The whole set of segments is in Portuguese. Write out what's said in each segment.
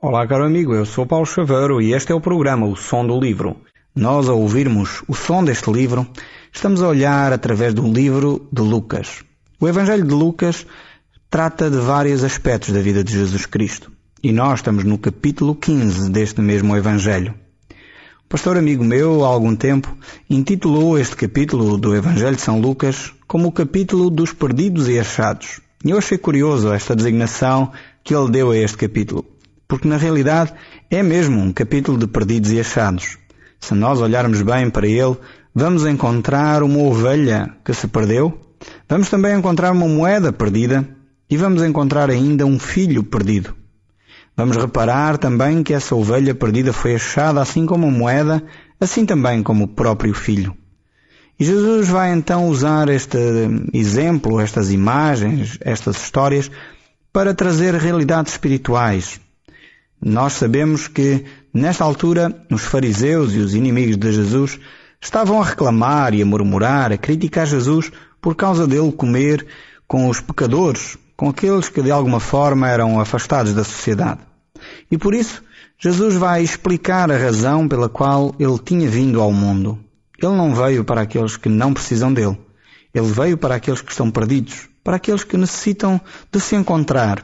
Olá, caro amigo, eu sou Paulo Chaveiro e este é o programa O Som do Livro. Nós, ao ouvirmos o som deste livro, estamos a olhar através do livro de Lucas. O Evangelho de Lucas trata de vários aspectos da vida de Jesus Cristo. E nós estamos no capítulo 15 deste mesmo Evangelho. O pastor amigo meu, há algum tempo, intitulou este capítulo do Evangelho de São Lucas como o capítulo dos perdidos e achados. E eu achei curioso esta designação que ele deu a este capítulo. Porque na realidade é mesmo um capítulo de perdidos e achados. Se nós olharmos bem para ele, vamos encontrar uma ovelha que se perdeu, vamos também encontrar uma moeda perdida e vamos encontrar ainda um filho perdido. Vamos reparar também que essa ovelha perdida foi achada assim como a moeda, assim também como o próprio filho. E Jesus vai então usar este exemplo, estas imagens, estas histórias, para trazer realidades espirituais. Nós sabemos que, nesta altura, os fariseus e os inimigos de Jesus estavam a reclamar e a murmurar, a criticar Jesus por causa dele comer com os pecadores, com aqueles que de alguma forma eram afastados da sociedade. E por isso, Jesus vai explicar a razão pela qual ele tinha vindo ao mundo. Ele não veio para aqueles que não precisam dele. Ele veio para aqueles que estão perdidos, para aqueles que necessitam de se encontrar.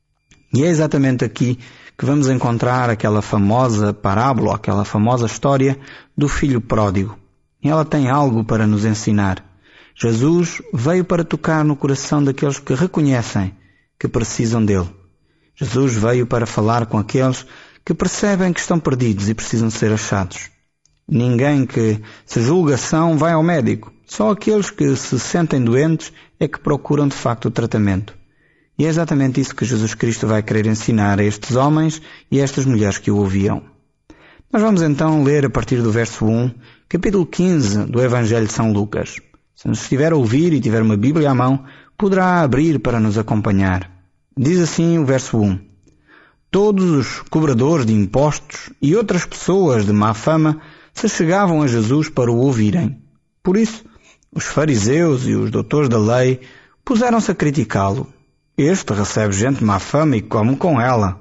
E é exatamente aqui que vamos encontrar aquela famosa parábola, aquela famosa história do filho pródigo. E ela tem algo para nos ensinar. Jesus veio para tocar no coração daqueles que reconhecem que precisam dele. Jesus veio para falar com aqueles que percebem que estão perdidos e precisam ser achados. Ninguém que se julga são vai ao médico. Só aqueles que se sentem doentes é que procuram de facto o tratamento. E é exatamente isso que Jesus Cristo vai querer ensinar a estes homens e a estas mulheres que o ouviam. Nós vamos então ler a partir do verso 1, capítulo 15 do Evangelho de São Lucas. Se nos estiver a ouvir e tiver uma Bíblia à mão, poderá abrir para nos acompanhar. Diz assim o verso 1. Todos os cobradores de impostos e outras pessoas de má fama se chegavam a Jesus para o ouvirem. Por isso, os fariseus e os doutores da lei puseram-se a criticá-lo. Este recebe gente de má fama e come com ela.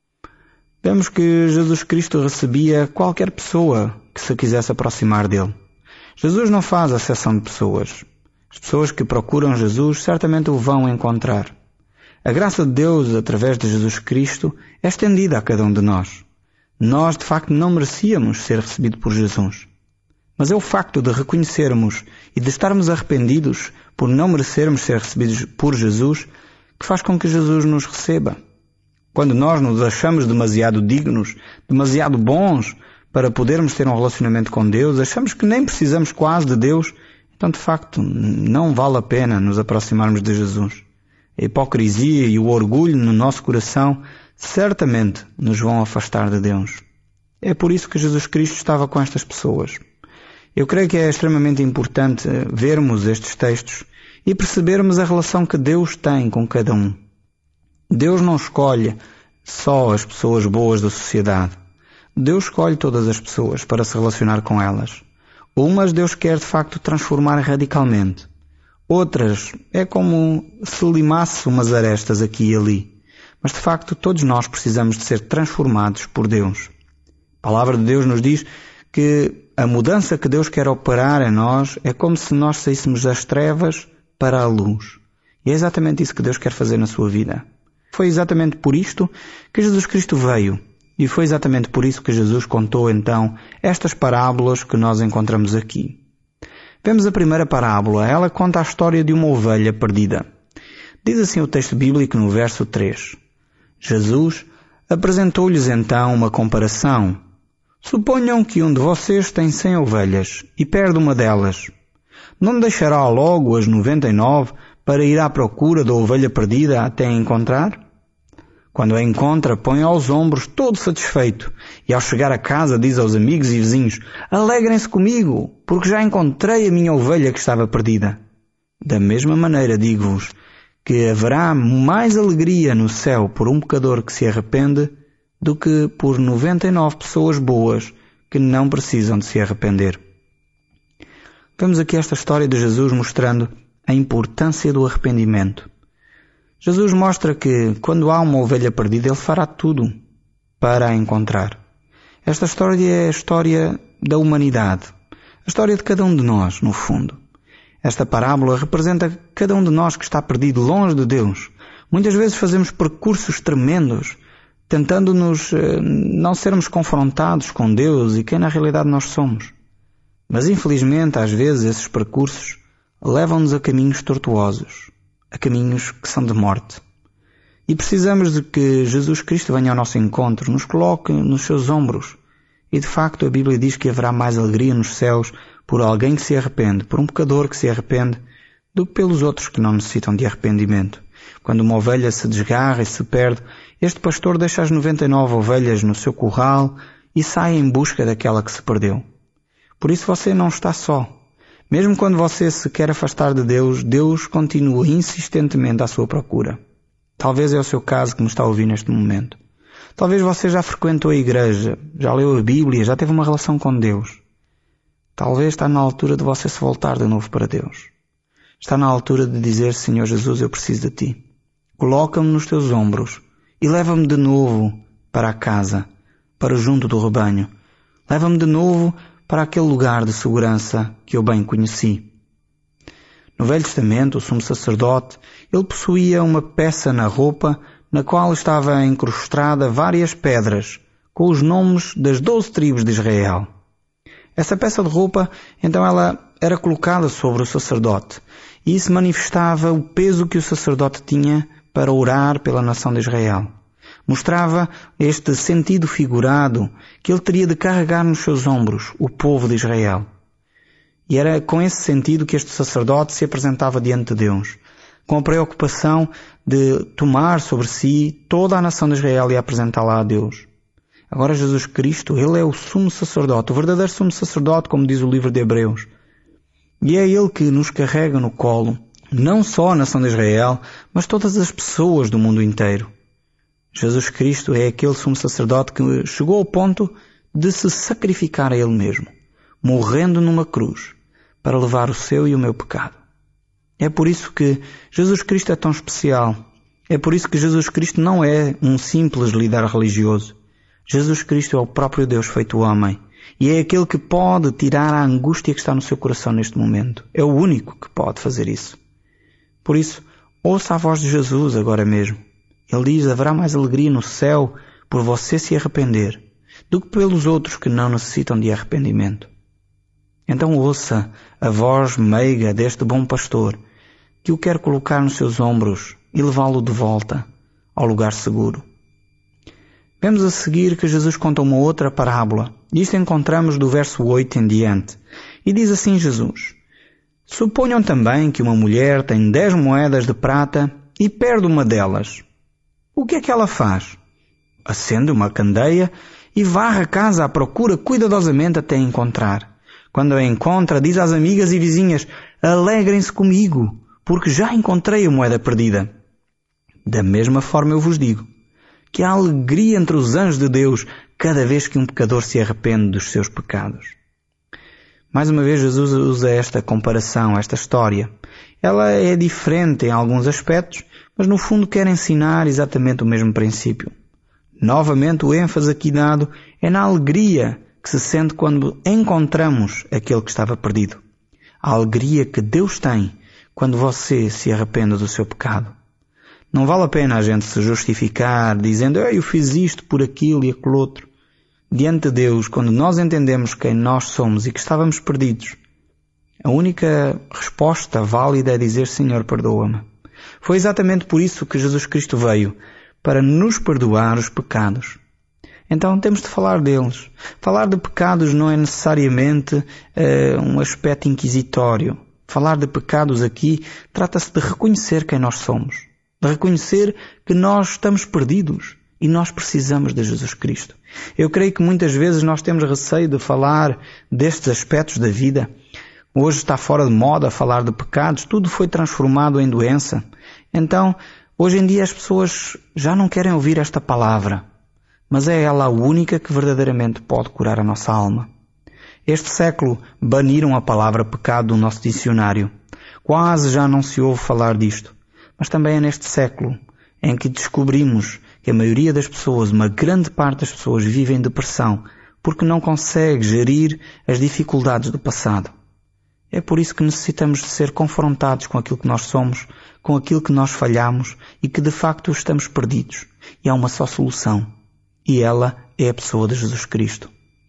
Vemos que Jesus Cristo recebia qualquer pessoa que se quisesse aproximar dele. Jesus não faz acepção de pessoas. As pessoas que procuram Jesus certamente o vão encontrar. A graça de Deus, através de Jesus Cristo, é estendida a cada um de nós. Nós, de facto, não merecíamos ser recebidos por Jesus. Mas é o facto de reconhecermos e de estarmos arrependidos por não merecermos ser recebidos por Jesus que faz com que Jesus nos receba. Quando nós nos achamos demasiado dignos, demasiado bons para podermos ter um relacionamento com Deus, achamos que nem precisamos quase de Deus, então de facto não vale a pena nos aproximarmos de Jesus. A hipocrisia e o orgulho no nosso coração certamente nos vão afastar de Deus. É por isso que Jesus Cristo estava com estas pessoas. Eu creio que é extremamente importante vermos estes textos e percebermos a relação que Deus tem com cada um. Deus não escolhe só as pessoas boas da sociedade. Deus escolhe todas as pessoas para se relacionar com elas. Umas Deus quer de facto transformar radicalmente. Outras é como se limasse umas arestas aqui e ali. Mas de facto todos nós precisamos de ser transformados por Deus. A palavra de Deus nos diz que a mudança que Deus quer operar em nós é como se nós saíssemos das trevas para a luz. E é exatamente isso que Deus quer fazer na sua vida. Foi exatamente por isto que Jesus Cristo veio. E foi exatamente por isso que Jesus contou então estas parábolas que nós encontramos aqui. Vemos a primeira parábola. Ela conta a história de uma ovelha perdida. Diz assim o texto bíblico no verso 3. Jesus apresentou-lhes então uma comparação. Suponham que um de vocês tem 100 ovelhas e perde uma delas. Não deixará logo as 99 para ir à procura da ovelha perdida até a encontrar? Quando a encontra, põe aos ombros todo satisfeito e ao chegar a casa diz aos amigos e vizinhos: alegrem-se comigo, porque já encontrei a minha ovelha que estava perdida. Da mesma maneira digo-vos que haverá mais alegria no céu por um pecador que se arrepende do que por 99 pessoas boas que não precisam de se arrepender. Vemos aqui esta história de Jesus mostrando a importância do arrependimento. Jesus mostra que, quando há uma ovelha perdida, Ele fará tudo para a encontrar. Esta história é a história da humanidade, a história de cada um de nós, no fundo. Esta parábola representa cada um de nós que está perdido longe de Deus. Muitas vezes fazemos percursos tremendos, tentando-nos não sermos confrontados com Deus e quem na realidade nós somos. Mas infelizmente, às vezes, esses percursos levam-nos a caminhos tortuosos, a caminhos que são de morte. E precisamos de que Jesus Cristo venha ao nosso encontro, nos coloque nos seus ombros. E de facto a Bíblia diz que haverá mais alegria nos céus por alguém que se arrepende, por um pecador que se arrepende, do que pelos outros que não necessitam de arrependimento. Quando uma ovelha se desgarra e se perde, este pastor deixa as 99 ovelhas no seu curral e sai em busca daquela que se perdeu. Por isso você não está só. Mesmo quando você se quer afastar de Deus, Deus continua insistentemente à sua procura. Talvez é o seu caso que me está a ouvir neste momento. Talvez você já frequentou a igreja, já leu a Bíblia, já teve uma relação com Deus. Talvez está na altura de você se voltar de novo para Deus. Está na altura de dizer, Senhor Jesus, eu preciso de Ti. Coloca-me nos Teus ombros e leva-me de novo para a casa, para junto do rebanho. Leva-me de novo para aquele lugar de segurança que eu bem conheci. No Velho Testamento, o sumo sacerdote, ele possuía uma peça na roupa na qual estava incrustada várias pedras com os nomes das 12 tribos de Israel. Essa peça de roupa, então, ela era colocada sobre o sacerdote e isso manifestava o peso que o sacerdote tinha para orar pela nação de Israel. Mostrava este sentido figurado que ele teria de carregar nos seus ombros o povo de Israel. E era com esse sentido que este sacerdote se apresentava diante de Deus, com a preocupação de tomar sobre si toda a nação de Israel e apresentá-la a Deus. Agora Jesus Cristo, Ele é o sumo sacerdote, o verdadeiro sumo sacerdote, como diz o livro de Hebreus. E é Ele que nos carrega no colo, não só a nação de Israel, mas todas as pessoas do mundo inteiro. Jesus Cristo é aquele sumo sacerdote que chegou ao ponto de se sacrificar a Ele mesmo, morrendo numa cruz, para levar o seu e o meu pecado. É por isso que Jesus Cristo é tão especial. É por isso que Jesus Cristo não é um simples líder religioso. Jesus Cristo é o próprio Deus feito homem. E é aquele que pode tirar a angústia que está no seu coração neste momento. É o único que pode fazer isso. Por isso, ouça a voz de Jesus agora mesmo. Ele diz, haverá mais alegria no céu por você se arrepender do que pelos outros que não necessitam de arrependimento. Então ouça a voz meiga deste bom pastor que o quer colocar nos seus ombros e levá-lo de volta ao lugar seguro. Vemos a seguir que Jesus conta uma outra parábola. Isto encontramos do verso 8 em diante. E diz assim Jesus: Suponham também que uma mulher tem 10 moedas de prata e perde uma delas. O que é que ela faz? Acende uma candeia e varre a casa à procura cuidadosamente até encontrar. Quando a encontra, diz às amigas e vizinhas, alegrem-se comigo, porque já encontrei a moeda perdida. Da mesma forma eu vos digo, que há alegria entre os anjos de Deus cada vez que um pecador se arrepende dos seus pecados. Mais uma vez Jesus usa esta comparação, esta história. Ela é diferente em alguns aspectos, mas no fundo quer ensinar exatamente o mesmo princípio. Novamente o ênfase aqui dado é na alegria que se sente quando encontramos aquele que estava perdido. A alegria que Deus tem quando você se arrepende do seu pecado. Não vale a pena a gente se justificar dizendo eu fiz isto por aquilo e aquilo outro. Diante de Deus, quando nós entendemos quem nós somos e que estávamos perdidos, a única resposta válida é dizer Senhor, perdoa-me. Foi exatamente por isso que Jesus Cristo veio, para nos perdoar os pecados. Então temos de falar deles. Falar de pecados não é necessariamente um aspecto inquisitório. Falar de pecados aqui trata-se de reconhecer quem nós somos. De reconhecer que nós estamos perdidos e nós precisamos de Jesus Cristo. Eu creio que muitas vezes nós temos receio de falar destes aspectos da vida. Hoje está fora de moda falar de pecados. Tudo foi transformado em doença. Então, hoje em dia as pessoas já não querem ouvir esta palavra. Mas é ela a única que verdadeiramente pode curar a nossa alma. Este século baniram a palavra pecado do nosso dicionário. Quase já não se ouve falar disto. Mas também é neste século em que descobrimos que a maioria das pessoas, uma grande parte das pessoas, vivem em depressão porque não consegue gerir as dificuldades do passado. É por isso que necessitamos de ser confrontados com aquilo que nós somos, com aquilo que nós falhamos e que de facto estamos perdidos. E há uma só solução. E ela é a pessoa de Jesus Cristo.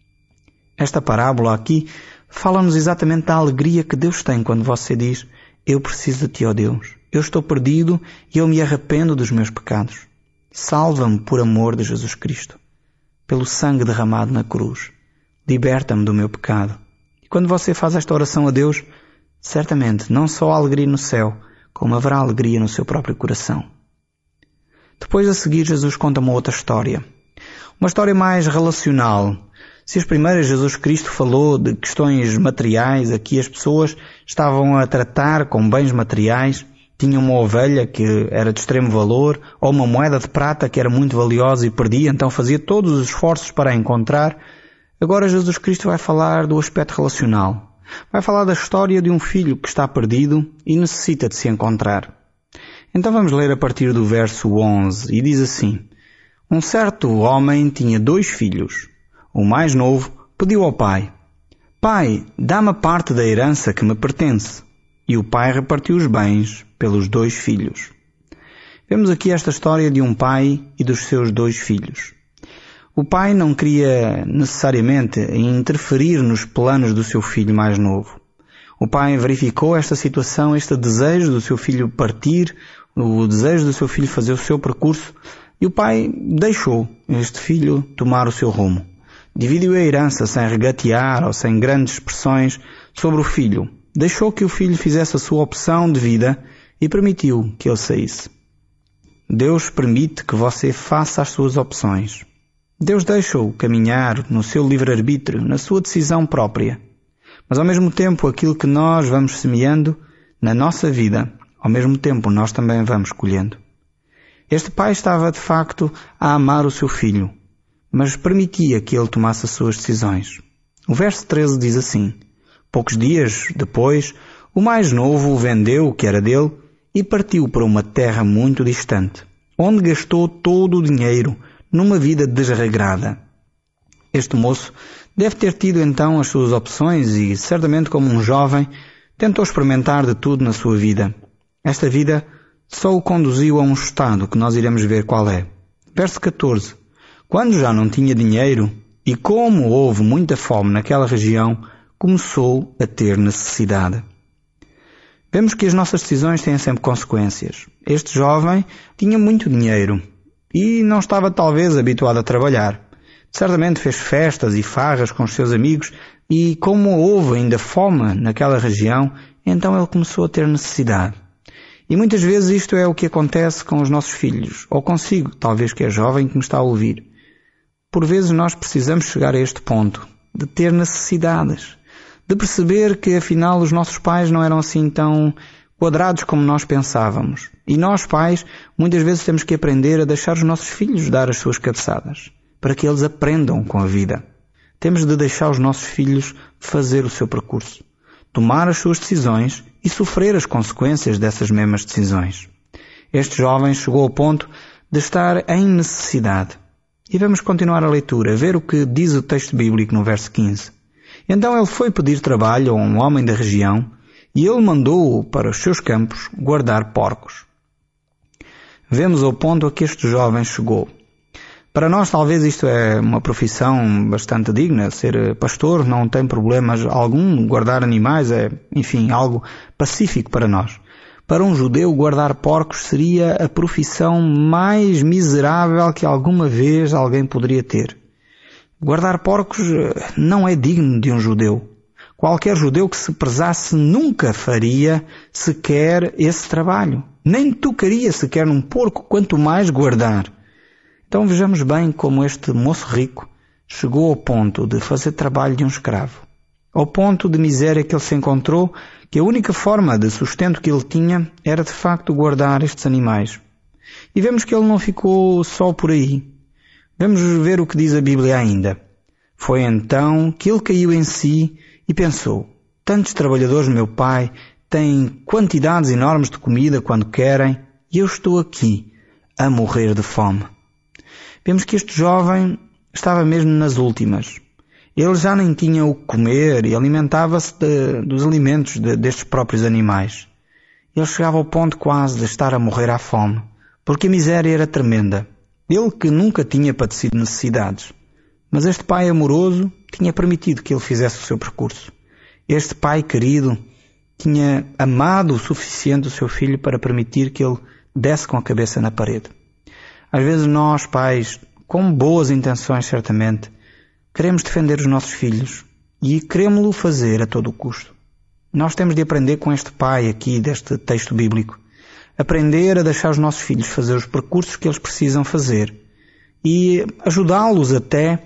Esta parábola aqui fala-nos exatamente da alegria que Deus tem quando você diz: eu preciso de Ti, ó Deus. Eu estou perdido e eu me arrependo dos meus pecados. Salva-me por amor de Jesus Cristo. Pelo sangue derramado na cruz. Liberta-me do meu pecado. E quando você faz esta oração a Deus, certamente não só há alegria no céu, como haverá alegria no seu próprio coração. Depois a seguir Jesus conta uma outra história. Uma história mais relacional. Se as primeiras Jesus Cristo falou de questões materiais, aqui as pessoas estavam a tratar com bens materiais, tinham uma ovelha que era de extremo valor, ou uma moeda de prata que era muito valiosa e perdia, então fazia todos os esforços para a encontrar. Agora Jesus Cristo vai falar do aspecto relacional. Vai falar da história de um filho que está perdido e necessita de se encontrar. Então vamos ler a partir do verso 11, e diz assim: um certo homem tinha 2 filhos. O mais novo pediu ao pai: Pai, dá-me a parte da herança que me pertence. E o pai repartiu os bens pelos 2 filhos. Vemos aqui esta história de um pai e dos seus 2 filhos. O pai não queria necessariamente interferir nos planos do seu filho mais novo. O pai verificou esta situação, este desejo do seu filho partir, o desejo do seu filho fazer o seu percurso, e o pai deixou este filho tomar o seu rumo. Dividiu a herança sem regatear ou sem grandes expressões sobre o filho. Deixou que o filho fizesse a sua opção de vida e permitiu que ele saísse. Deus permite que você faça as suas opções. Deus deixa-o caminhar no seu livre-arbítrio, na sua decisão própria. Mas ao mesmo tempo, aquilo que nós vamos semeando na nossa vida, ao mesmo tempo nós também vamos colhendo. Este pai estava de facto a amar o seu filho, mas permitia que ele tomasse as suas decisões. O verso 13 diz assim: poucos dias depois, o mais novo o vendeu o que era dele e partiu para uma terra muito distante, onde gastou todo o dinheiro numa vida desregrada. Este moço deve ter tido então as suas opções e, certamente como um jovem, tentou experimentar de tudo na sua vida. Esta vida só o conduziu a um estado que nós iremos ver qual é. Verso 14. Quando já não tinha dinheiro e como houve muita fome naquela região, começou a ter necessidade. Vemos que as nossas decisões têm sempre consequências. Este jovem tinha muito dinheiro e não estava talvez habituado a trabalhar. Certamente fez festas e farras com os seus amigos e como houve ainda fome naquela região, então ele começou a ter necessidade. E muitas vezes isto é o que acontece com os nossos filhos, ou consigo, talvez que é jovem que me está a ouvir. Por vezes nós precisamos chegar a este ponto, de ter necessidades, de perceber que afinal os nossos pais não eram assim tão quadrados como nós pensávamos. E nós, pais, muitas vezes temos que aprender a deixar os nossos filhos dar as suas cabeçadas, para que eles aprendam com a vida. Temos de deixar os nossos filhos fazer o seu percurso, tomar as suas decisões e sofrer as consequências dessas mesmas decisões. Este jovem chegou ao ponto de estar em necessidade. E vamos continuar a leitura, ver o que diz o texto bíblico no verso 15. Então ele foi pedir trabalho a um homem da região e ele mandou-o para os seus campos guardar porcos. Vemos ao ponto a que este jovem chegou. Para nós talvez isto é uma profissão bastante digna, ser pastor não tem problemas algum, guardar animais é, enfim, algo pacífico para nós. Para um judeu, guardar porcos seria a profissão mais miserável que alguma vez alguém poderia ter. Guardar porcos não é digno de um judeu. Qualquer judeu que se prezasse nunca faria sequer esse trabalho. Nem tocaria sequer num porco, quanto mais guardar. Então vejamos bem como este moço rico chegou ao ponto de fazer trabalho de um escravo. Ao ponto de miséria que ele se encontrou, que a única forma de sustento que ele tinha era de facto guardar estes animais. E vemos que ele não ficou só por aí. Vamos ver o que diz a Bíblia ainda. Foi então que ele caiu em si e pensou: tantos trabalhadores, meu pai, têm quantidades enormes de comida quando querem, e eu estou aqui a morrer de fome. vemos que este jovem estava mesmo nas últimas. Ele já nem tinha o que comer e alimentava-se dos alimentos destes próprios animais. Ele chegava ao ponto quase de estar a morrer à fome, porque a miséria era tremenda. Ele que nunca tinha padecido necessidades. Mas este pai amoroso tinha permitido que ele fizesse o seu percurso. Este pai querido tinha amado o suficiente o seu filho para permitir que ele desse com a cabeça na parede. Às vezes nós, pais, com boas intenções certamente, queremos defender os nossos filhos e queremos-lo fazer a todo o custo. Nós temos de aprender com este pai aqui deste texto bíblico. Aprender a deixar os nossos filhos fazer os percursos que eles precisam fazer e ajudá-los até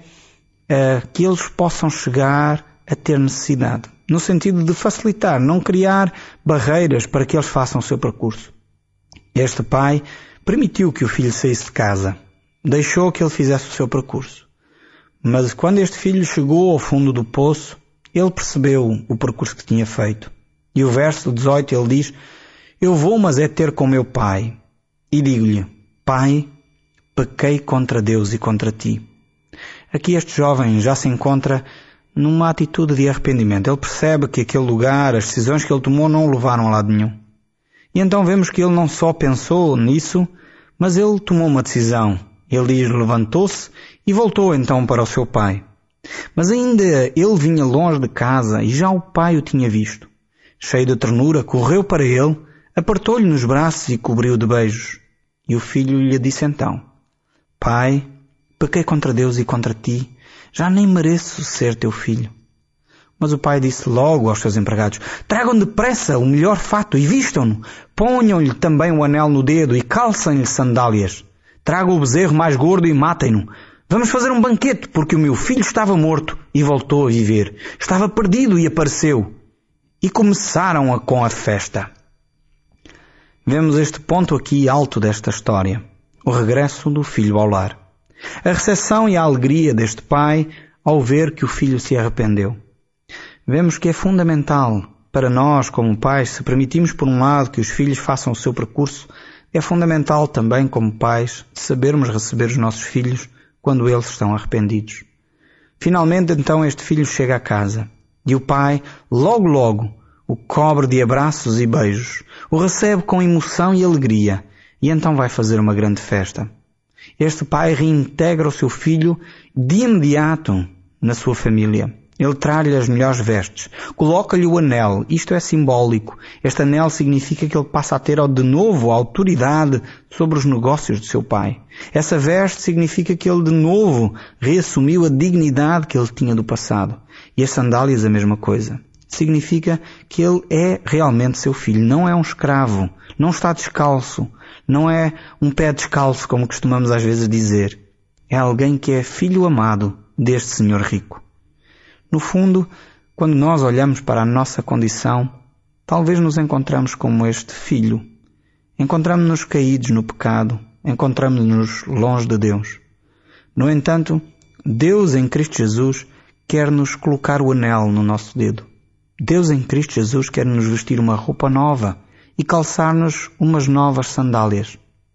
a que eles possam chegar a ter necessidade. No sentido de facilitar, não criar barreiras para que eles façam o seu percurso. Este pai permitiu que o filho saísse de casa. Deixou que ele fizesse o seu percurso. Mas quando este filho chegou ao fundo do poço, ele percebeu o percurso que tinha feito. E o verso 18 ele diz: eu vou, mas é ter com meu pai. E digo-lhe: Pai, pequei contra Deus e contra ti. Aqui este jovem já se encontra numa atitude de arrependimento. Ele percebe que aquele lugar, as decisões que ele tomou não o levaram a lado nenhum. E então vemos que ele não só pensou nisso, mas ele tomou uma decisão. Ele diz: levantou-se e voltou então para o seu pai. Mas ainda ele vinha longe de casa e já o pai o tinha visto. Cheio de ternura, correu para ele, apertou-lhe nos braços e cobriu de beijos. E o filho lhe disse então: Pai, pequei contra Deus e contra ti, já nem mereço ser teu filho. Mas o pai disse logo aos seus empregados: tragam depressa o melhor fato e vistam-no, ponham-lhe também o anel no dedo e calcem-lhe sandálias. Tragam o bezerro mais gordo e matem-no. Vamos fazer um banquete, porque o meu filho estava morto e voltou a viver. Estava perdido e apareceu. E começaram com a festa. Vemos este ponto aqui alto desta história: o regresso do filho ao lar. A recepção e a alegria deste pai ao ver que o filho se arrependeu. Vemos que é fundamental para nós, como pais, se permitimos por um lado que os filhos façam o seu percurso, é fundamental também, como pais, sabermos receber os nossos filhos quando eles estão arrependidos. Finalmente, então, este filho chega à casa e o pai, logo, o cobre de abraços e beijos, o recebe com emoção e alegria e então vai fazer uma grande festa. Este pai reintegra o seu filho de imediato na sua família. Ele traz-lhe as melhores vestes, coloca-lhe o anel. Isto é simbólico. Este anel significa que ele passa a ter de novo a autoridade sobre os negócios do seu pai. Essa veste significa que ele de novo reassumiu a dignidade que ele tinha do passado. E as sandálias a mesma coisa. Significa que ele é realmente seu filho, não é um escravo, não está descalço, não é um pé descalço como costumamos às vezes dizer. É alguém que é filho amado deste Senhor rico. No fundo, quando nós olhamos para a nossa condição, talvez nos encontramos como este filho. Encontramos-nos caídos no pecado, encontramos-nos longe de Deus. No entanto, Deus em Cristo Jesus quer nos colocar o anel no nosso dedo. Deus em Cristo Jesus quer nos vestir uma roupa nova e calçar-nos umas novas sandálias.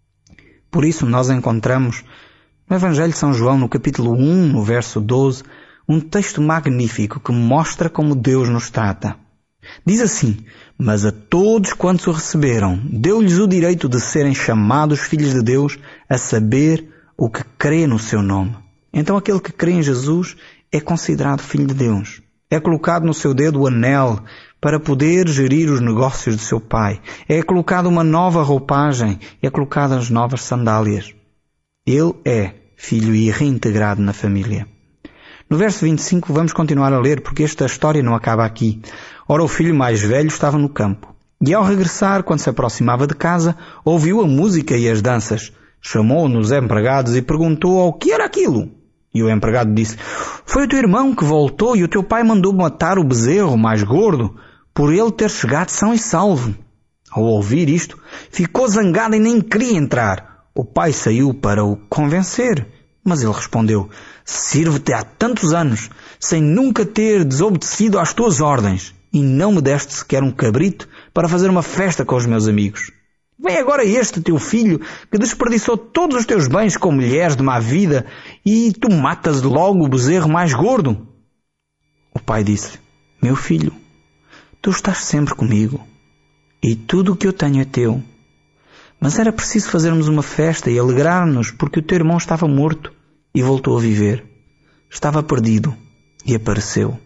Por isso nós encontramos no Evangelho de São João, no capítulo 1, no verso 12, um texto magnífico que mostra como Deus nos trata. Diz assim: mas a todos quantos o receberam, deu-lhes o direito de serem chamados filhos de Deus, a saber, o que crê no seu nome. Então aquele que crê em Jesus é considerado filho de Deus. É colocado no seu dedo o anel para poder gerir os negócios do seu pai. É colocado uma nova roupagem, é colocado as novas sandálias. Ele é filho e reintegrado na família. No verso 25 vamos continuar a ler, porque esta história não acaba aqui. Ora, o filho mais velho estava no campo. E ao regressar, quando se aproximava de casa, ouviu a música e as danças. Chamou nos empregados e perguntou ao que era aquilo. E o empregado disse: foi o teu irmão que voltou e o teu pai mandou matar o bezerro mais gordo, por ele ter chegado são e salvo. Ao ouvir isto, ficou zangado e nem queria entrar. O pai saiu para o convencer, mas ele respondeu: sirvo-te há tantos anos, sem nunca ter desobedecido às tuas ordens, e não me deste sequer um cabrito para fazer uma festa com os meus amigos. Vem agora este teu filho que desperdiçou todos os teus bens com mulheres de má vida e tu matas logo o bezerro mais gordo. O pai disse: meu filho, tu estás sempre comigo e tudo o que eu tenho é teu. Mas era preciso fazermos uma festa e alegrar-nos porque o teu irmão estava morto e voltou a viver. Estava perdido e apareceu.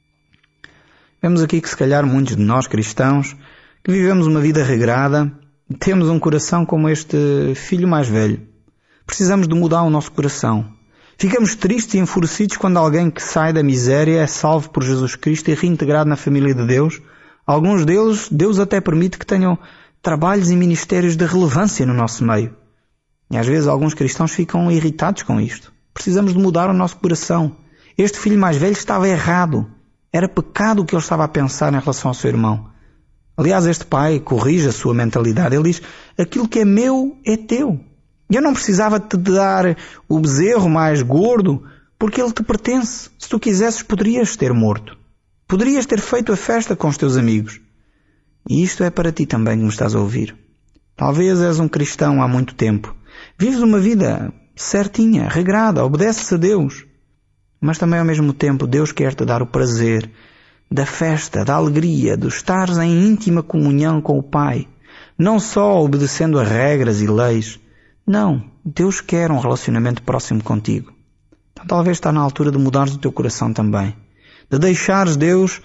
Vemos aqui que se calhar muitos de nós cristãos que vivemos uma vida regrada temos um coração como este filho mais velho. Precisamos de mudar o nosso coração. Ficamos tristes e enfurecidos quando alguém que sai da miséria é salvo por Jesus Cristo e reintegrado na família de Deus. Alguns deles, Deus até permite que tenham trabalhos e ministérios de relevância no nosso meio. E às vezes alguns cristãos ficam irritados com isto. Precisamos de mudar o nosso coração. Este filho mais velho estava errado. Era pecado o que ele estava a pensar em relação ao seu irmão. Aliás, este pai corrige a sua mentalidade. Ele diz: aquilo que é meu é teu. Eu não precisava te dar o bezerro mais gordo porque ele te pertence. Se tu quisesses, poderias ter morto. Poderias ter feito a festa com os teus amigos. E isto é para ti também que me estás a ouvir. Talvez és um cristão há muito tempo. Vives uma vida certinha, regrada, obedeces a Deus. Mas também ao mesmo tempo Deus quer te dar o prazer da festa, da alegria, de estares em íntima comunhão com o Pai. Não só obedecendo a regras e leis. Não, Deus quer um relacionamento próximo contigo. Então talvez está na altura de mudares o teu coração também. De deixares Deus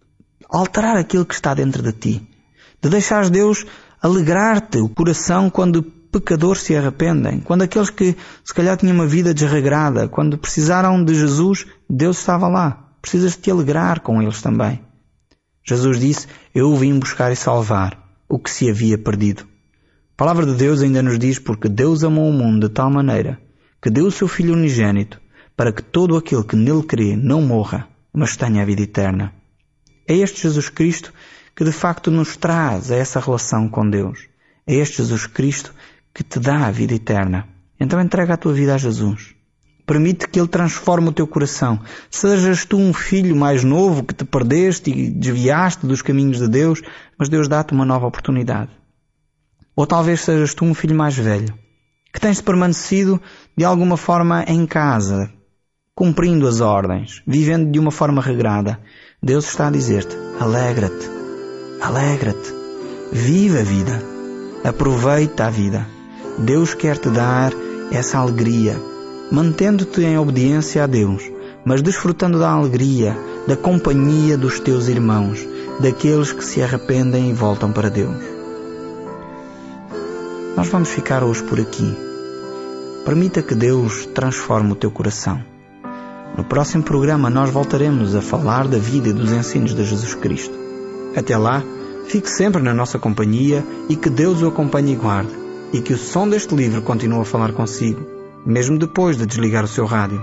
alterar aquilo que está dentro de ti. De deixares Deus alegrar-te o coração quando pecadores se arrependem. Quando aqueles que se calhar tinham uma vida desregrada, quando precisaram de Jesus, Deus estava lá. Precisas de te alegrar com eles também. Jesus disse: eu vim buscar e salvar o que se havia perdido. A palavra de Deus ainda nos diz: porque Deus amou o mundo de tal maneira que deu o seu Filho unigênito para que todo aquele que nele crê não morra, mas tenha a vida eterna. É este Jesus Cristo que de facto nos traz a essa relação com Deus. É este Jesus Cristo que te dá a vida eterna. Então entrega a tua vida a Jesus. Permite que Ele transforme o teu coração. Sejas tu um filho mais novo que te perdeste e desviaste dos caminhos de Deus, mas Deus dá-te uma nova oportunidade. Ou talvez sejas tu um filho mais velho, que tens permanecido de alguma forma em casa, cumprindo as ordens, vivendo de uma forma regrada. Deus está a dizer-te: alegra-te, alegra-te, vive a vida, aproveita a vida. Deus quer te dar essa alegria, mantendo-te em obediência a Deus, mas desfrutando da alegria, da companhia dos teus irmãos, daqueles que se arrependem e voltam para Deus. Nós vamos ficar hoje por aqui. Permita que Deus transforme o teu coração. No próximo programa nós voltaremos a falar da vida e dos ensinos de Jesus Cristo. Até lá, fique sempre na nossa companhia e que Deus o acompanhe e guarde, e que o som deste livro continue a falar consigo, mesmo depois de desligar o seu rádio.